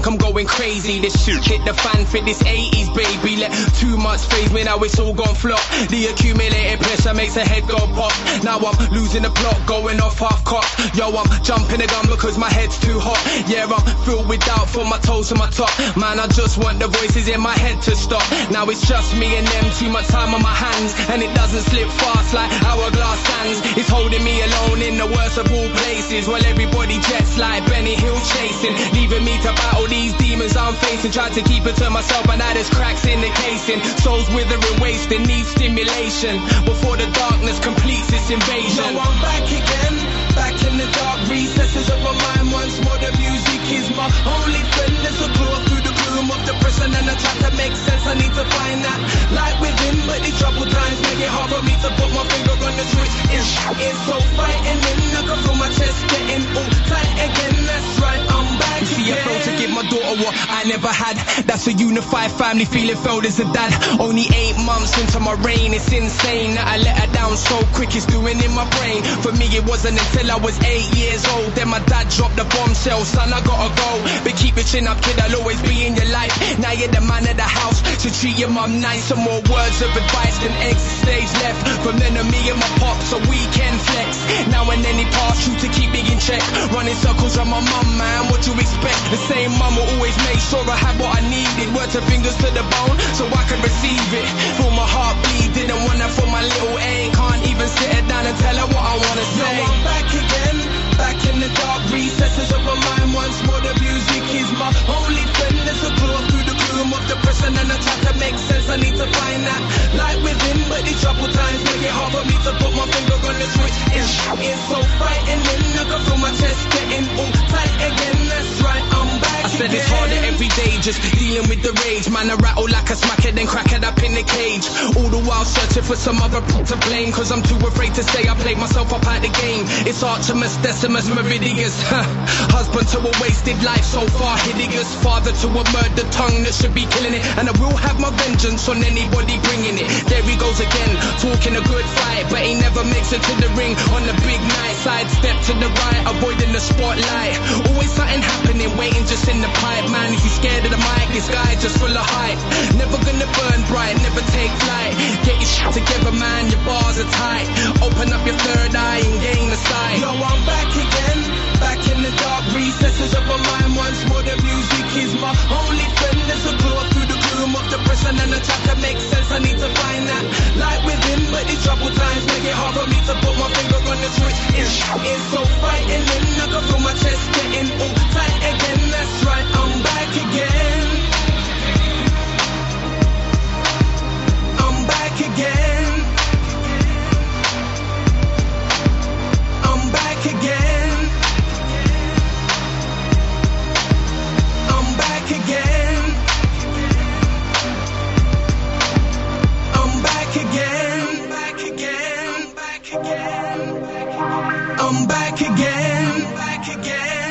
think I'm going crazy. This shit hit the fan for this 80s baby. Let too much phase me, now it's all gone flop. The accumulated pressure makes a head go pop. Now I'm losing the plot, going off half cocked. Yo, I'm jumping the gun because my head's too hot. Yeah, I'm filled with doubt from my toes to my top. Man, I just want the voices in my head to stop. Now it's just me and them, too much time on my hands, and it doesn't slip fast like hourglass sands. It's holding me alone in the worst of all places, while everybody jets like Benny Hill chasing, leaving me to battle these demons I'm facing. Tried to keep it to myself, but now there's cracks in the casing. Souls withering, wasting, need stimulation before the darkness completes its invasion. Now I'm back again, back in the dark recesses of my mind. Once more the music is my only friend. There's a claw through the gloom of depression, and I try to make sense. I need to find that light within, but the troubled times make it hard for me to put my finger on the switch. It's so frightening, I can feel my chest getting all tight again. That's right, I'm back again. See, I felt to give my daughter what I never had. That's a unified family feeling, felt as a dad. Only 8 months into my reign, it's insane that I let her down so quick, it's doing in my brain. For me it wasn't until I was 8 years old, then my dad dropped the bombshell. Son, I gotta go, but keep your chin up kid, I'll always be in your life. Now you're the man of the house, so treat your mum nice. Some more words of advice than exit stage left. From then to me and my pop, so we can flex. Now and then he passed through to keep me in check. Running circles around my mum, man, what you expect? The same mum will always make sure I had what I needed. Words her fingers to the bone, so I can receive it. Feel my heart bleed, didn't want that for my little A. Can't even sit her down and tell her what I wanna say. Now I'm back again, back in the dark recesses of my mind. Once more the music is my only friend. There's a claw through the gloom of depression, and I try to make sense. I need to find that light within, but the troubled times make it hard for me to put my finger on the switch. It's so frightening, I can feel my chest getting all tight again. That's right, I'm back I said again. it's harder every day, just dealing with the rage. Man, I rattle like a smack it, then crack it up in the cage. All the while searching for some other to blame, cause I'm too afraid to say I played myself up at the game. It's Artemis, Decimus, Meridius. Husband to a wasted life, so far hideous. Father to a murdered tongue that should be killing it. And I will have my vengeance on anybody bringing it. There he goes again, talking a good fight, but he never makes it to the ring on the big night. Side step to the right, avoiding the spotlight. Always something happening, waiting just in the pipe. Man, if he's scared of the mic, this guy just full of hype. Never gonna burn bright, never take flight. Get your shit together, man, your bars are tight. Open up your third eye and gain the sight. Yo, I'm back again, back in the dark recesses of my mind. Once more the music is my only friend. There's a claw through the gloom of depression, and I try to make sense. I need to find that light within, but the troubled times make it hard for me to put my finger on the switch. It's so frightening, I can feel my chest getting all tight again. That's right, I'm back again. I'm back again. I'm back again. I'm back again. I'm back again. Back again. Back again. I'm back again. Back again.